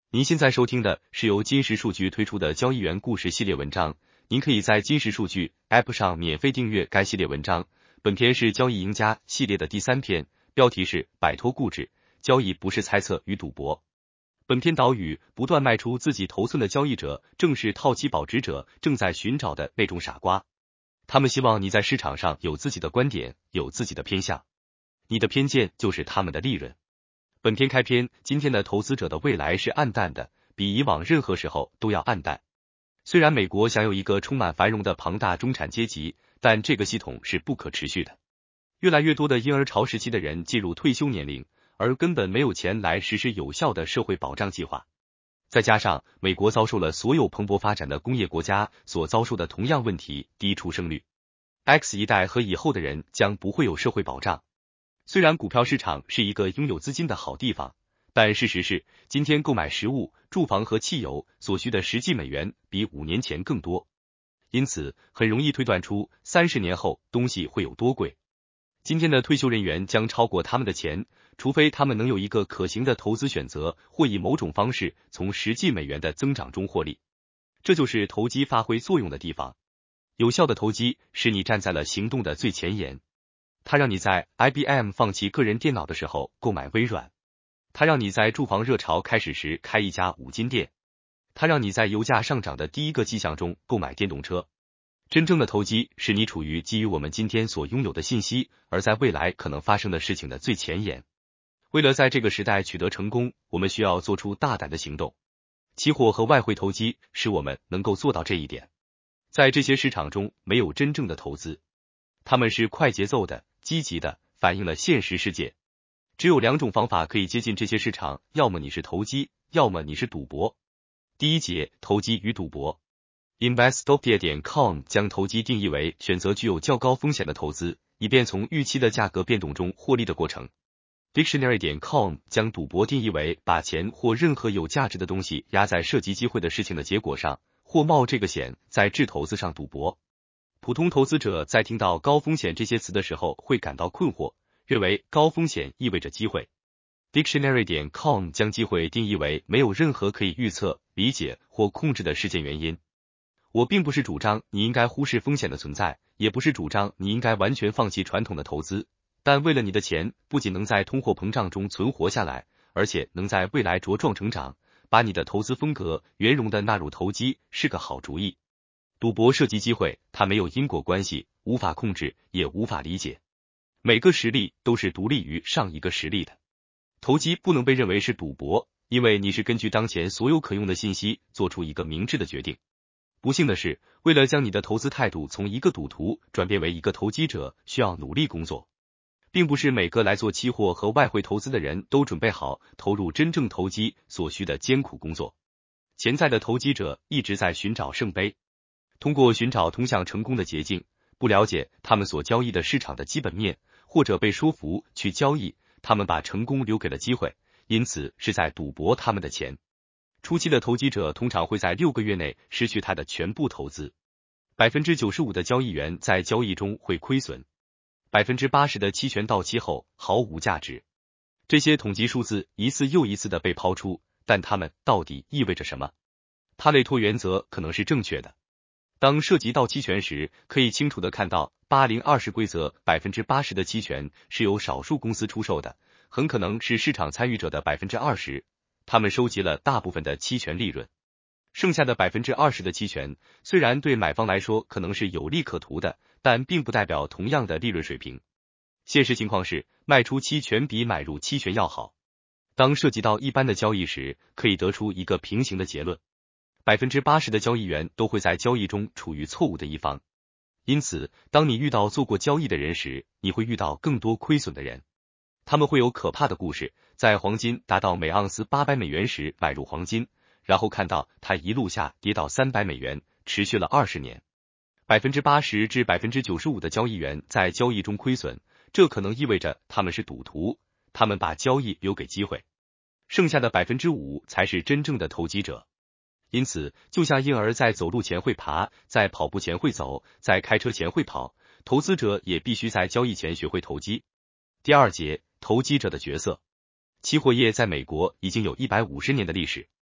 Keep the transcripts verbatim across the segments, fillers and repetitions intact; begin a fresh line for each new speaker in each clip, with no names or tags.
您现在收听的是由金石数据推出的交易员故事系列文章，您可以在金石数据 App 上免费订阅该系列文章。本篇是交易赢家系列的第三篇，标题是摆脱固执，交易不是猜测与赌博。本篇导语：不断卖出自己头寸的交易者，正是套期保值者正在寻找的那种傻瓜。他们希望你在市场上有自己的观点，有自己的偏向，你的偏见就是他们的利润。本篇开篇，今天的投资者的未来是暗淡的，比以往任何时候都要暗淡。虽然美国享有一个充满繁荣的庞大中产阶级，但这个系统是不可持续的。越来越多的婴儿潮时期的人进入退休年龄，而根本没有钱来实施有效的社会保障计划。再加上美国遭受了所有蓬勃发展的工业国家所遭受的同样问题，低出生率。X 一代和以后的人将不会有社会保障。虽然股票市场是一个拥有资金的好地方，但事实是，今天购买食物、住房和汽油所需的实际美元比五年前更多。因此，很容易推断出三十年后东西会有多贵。今天的退休人员将超过他们的钱，除非他们能有一个可行的投资选择，或以某种方式从实际美元的增长中获利。这就是投机发挥作用的地方。有效的投机使你站在了行动的最前沿。它让你在 I B M 放弃个人电脑的时候购买微软，它让你在住房热潮开始时开一家五金店，它让你在油价上涨的第一个迹象中购买电动车。真正的投机是你处于基于我们今天所拥有的信息，而在未来可能发生的事情的最前沿。为了在这个时代取得成功，我们需要做出大胆的行动。期货和外汇投机使我们能够做到这一点。在这些市场中没有真正的投资，他们是快节奏的、积极的，反映了现实世界。只有两种方法可以接近这些市场，要么你是投机，要么你是赌博。第一节，投机与赌博。Investopia 点 com 将投机定义为选择具有较高风险的投资，以便从预期的价格变动中获利的过程。Dictionary 点 com 将赌博定义为把钱或任何有价值的东西压在涉及机会的事情的结果上，或冒这个险在掷投资上赌博。普通投资者在听到高风险这些词的时候会感到困惑，认为高风险意味着机会。Dictionary 点 com 将机会定义为没有任何可以预测、理解或控制的事件原因。我并不是主张你应该忽视风险的存在，也不是主张你应该完全放弃传统的投资，但为了你的钱不仅能在通货膨胀中存活下来，而且能在未来茁壮成长，把你的投资风格圆融地纳入投机是个好主意。赌博涉及机会，它没有因果关系，无法控制，也无法理解。每个实例都是独立于上一个实例的。投机不能被认为是赌博，因为你是根据当前所有可用的信息做出一个明智的决定。不幸的是，为了将你的投资态度从一个赌徒转变为一个投机者，需要努力工作。并不是每个来做期货和外汇投资的人都准备好投入真正投机所需的艰苦工作。潜在的投机者一直在寻找圣杯，通过寻找通向成功的捷径，不了解他们所交易的市场的基本面，或者被说服去交易，他们把成功留给了机会，因此是在赌博他们的钱。初期的投机者通常会在六个月内失去他的全部投资。百分之九十五的交易员在交易中会亏损。百分之八十的期权到期后毫无价值。这些统计数字一次又一次的被抛出，但它们到底意味着什么？帕累托原则可能是正确的。当涉及到期权时，可以清楚的看到八零二十规则 百分之八十 的期权是由少数公司出售的，很可能是市场参与者的 百分之二十。他们收集了大部分的期权利润，剩下的 百分之二十 的期权虽然对买方来说可能是有利可图的，但并不代表同样的利润水平。现实情况是，卖出期权比买入期权要好。当涉及到一般的交易时，可以得出一个平行的结论。百分之八十 的交易员都会在交易中处于错误的一方。因此，当你遇到做过交易的人时，你会遇到更多亏损的人。他们会有可怕的故事，在黄金达到每盎司八百美元时买入黄金，然后看到它一路下跌到三百美元，持续了二十年。百分之八十至百分之九十五 的交易员在交易中亏损，这可能意味着他们是赌徒，他们把交易留给机会。剩下的 百分之五 才是真正的投机者。因此，就像婴儿在走路前会爬，在跑步前会走，在开车前会跑，投资者也必须在交易前学会投机。第二节，投机者的角色。期货业在美国已经有一百五十年的历史。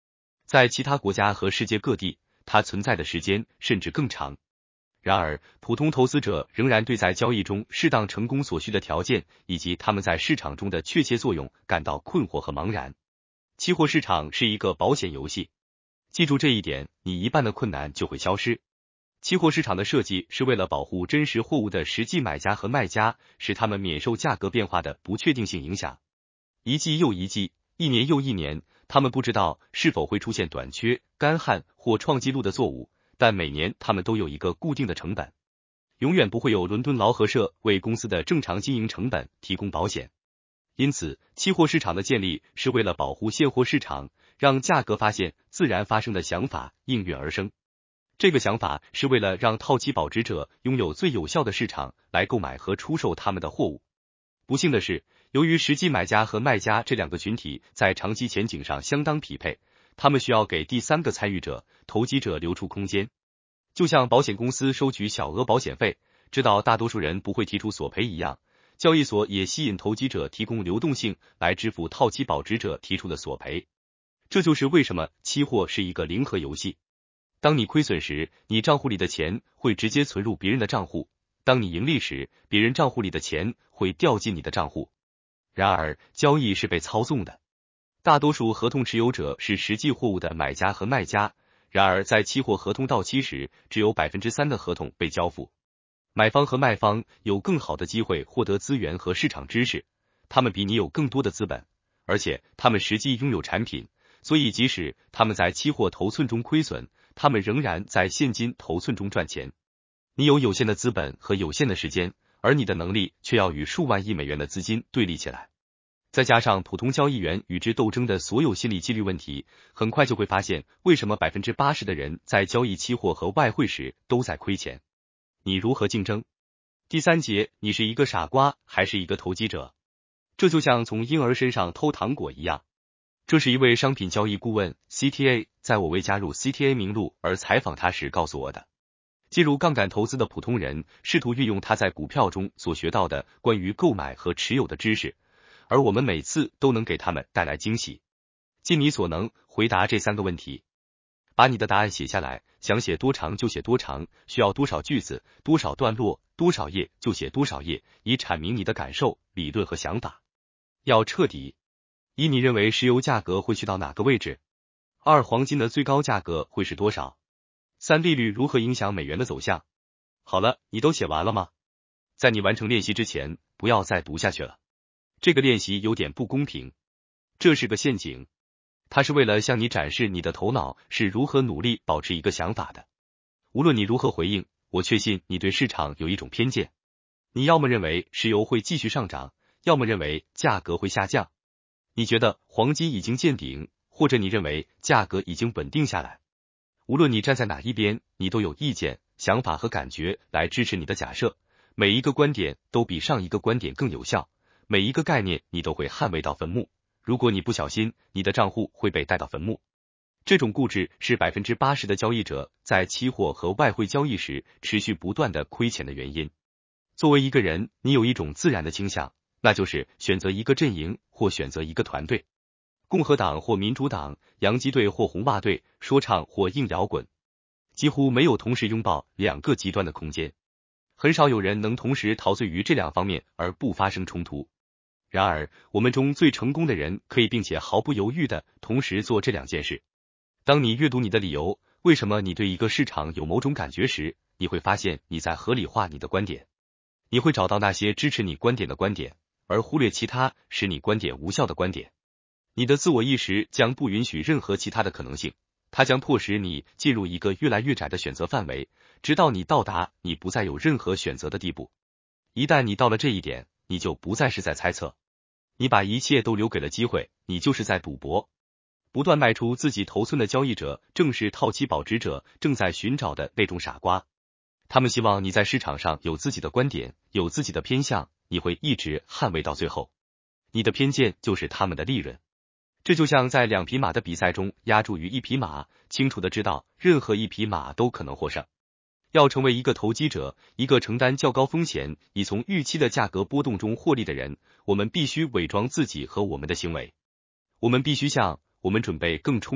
在其他国家和世界各地，它存在的时间甚至更长。然而，普通投资者仍然对在交易中适当成功所需的条件，以及他们在市场中的确切作用感到困惑和茫然。期货市场是一个保险游戏，记住这一点，你一半的困难就会消失。期货市场的设计是为了保护真实货物的实际买家和卖家，使他们免受价格变化的不确定性影响。一季又一季，一年又一年，他们不知道是否会出现短缺、干旱或创纪录的作物，但每年他们都有一个固定的成本。永远不会有伦敦劳合社为公司的正常经营成本提供保险。因此，期货市场的建立是为了保护现货市场，让价格发现自然发生的想法应运而生。这个想法是为了让套期保值者拥有最有效的市场来购买和出售他们的货物。不幸的是，由于实际买家和卖家这两个群体在长期前景上相当匹配，他们需要给第三个参与者、投机者留出空间。就像保险公司收取小额保险费，知道大多数人不会提出索赔一样，交易所也吸引投机者提供流动性来支付套期保值者提出的索赔。这就是为什么期货是一个零和游戏。当你亏损时，你账户里的钱会直接存入别人的账户；当你盈利时，别人账户里的钱会掉进你的账户。然而，交易是被操纵的。大多数合同持有者是实际货物的买家和卖家，然而在期货合同到期时，只有 百分之三 的合同被交付。买方和卖方有更好的机会获得资源和市场知识，他们比你有更多的资本，而且他们实际拥有产品，所以即使他们在期货头寸中亏损，他们仍然在现金头寸中赚钱。你有有限的资本和有限的时间，而你的能力却要与数万亿美元的资金对立起来。再加上普通交易员与之斗争的所有心理几率问题，很快就会发现为什么 百分之八十 的人在交易期货和外汇时都在亏钱。你如何竞争？第三节，你是一个傻瓜还是一个投机者？这就像从婴儿身上偷糖果一样。这是一位商品交易顾问 C T A 在我未加入 C T A 名录而采访他时告诉我的。进入杠杆投资的普通人试图运用他在股票中所学到的关于购买和持有的知识，而我们每次都能给他们带来惊喜。尽你所能回答这三个问题。把你的答案写下来，想写多长就写多长，需要多少句子、多少段落、多少页就写多少页，以阐明你的感受、理论和想法。要彻底。一，你认为石油价格会去到哪个位置？二，黄金的最高价格会是多少？三，利率如何影响美元的走向？好了，你都写完了吗？在你完成练习之前，不要再读下去了。这个练习有点不公平，这是个陷阱。它是为了向你展示你的头脑是如何努力保持一个想法的。无论你如何回应，我确信你对市场有一种偏见。你要么认为石油会继续上涨，要么认为价格会下降。你觉得黄金已经见顶，或者你认为价格已经稳定下来。无论你站在哪一边，你都有意见、想法和感觉来支持你的假设。每一个观点都比上一个观点更有效，每一个概念你都会捍卫到坟墓。如果你不小心，你的账户会被带到坟墓。这种固执是 百分之八十 的交易者在期货和外汇交易时持续不断的亏钱的原因。作为一个人，你有一种自然的倾向，那就是选择一个阵营或选择一个团队。共和党或民主党，洋基队或红袜队，说唱或硬摇滚。几乎没有同时拥抱两个极端的空间。很少有人能同时陶醉于这两方面而不发生冲突。然而，我们中最成功的人可以并且毫不犹豫的同时做这两件事。当你阅读你的理由，为什么你对一个市场有某种感觉时，你会发现你在合理化你的观点。你会找到那些支持你观点的观点，而忽略其他使你观点无效的观点。你的自我意识将不允许任何其他的可能性，它将迫使你进入一个越来越窄的选择范围，直到你到达你不再有任何选择的地步。一旦你到了这一点，你就不再是在猜测，你把一切都留给了机会，你就是在赌博。不断卖出自己头寸的交易者，正是套期保值者正在寻找的那种傻瓜。他们希望你在市场上有自己的观点，有自己的偏向，你会一直捍卫到最后。你的偏见就是他们的利润。这就像在两匹马的比赛中压注于一匹马，清楚的知道任何一匹马都可能获胜。要成为一个投机者，一个承担较高风险以从预期的价格波动中获利的人，我们必须伪装自己和我们的行为。我们必须向我们准备更充分、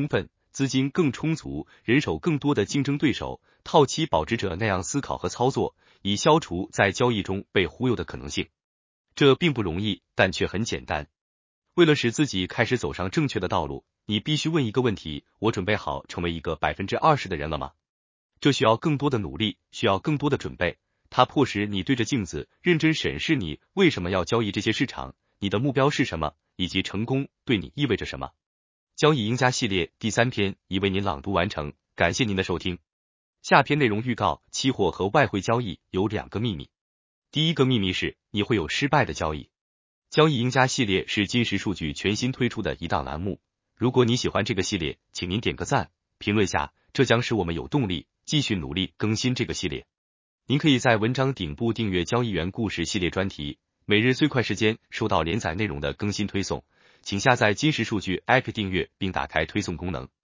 资金更充足、人手更多的竞争对手、套期保值者那样思考和操作，以消除在交易中被忽悠的可能性。这并不容易，但却很简单。为了使自己开始走上正确的道路，你必须问一个问题：我准备好成为一个 百分之二十 的人了吗？这需要更多的努力，需要更多的准备。它迫使你对着镜子认真审视你为什么要交易这些市场，你的目标是什么，以及成功对你意味着什么。交易赢家系列第三篇已为您朗读完成，感谢您的收听。下篇内容预告：期货和外汇交易有两个秘密。第一个秘密是，你会有失败的交易。交易赢家系列是金石数据全新推出的一档栏目，如果你喜欢这个系列，请您点个赞，评论下，这将使我们有动力继续努力更新这个系列。您可以在文章顶部订阅交易员故事系列专题，每日最快时间收到连载内容的更新推送，请下载金石数据 A P P 订阅并打开推送功能。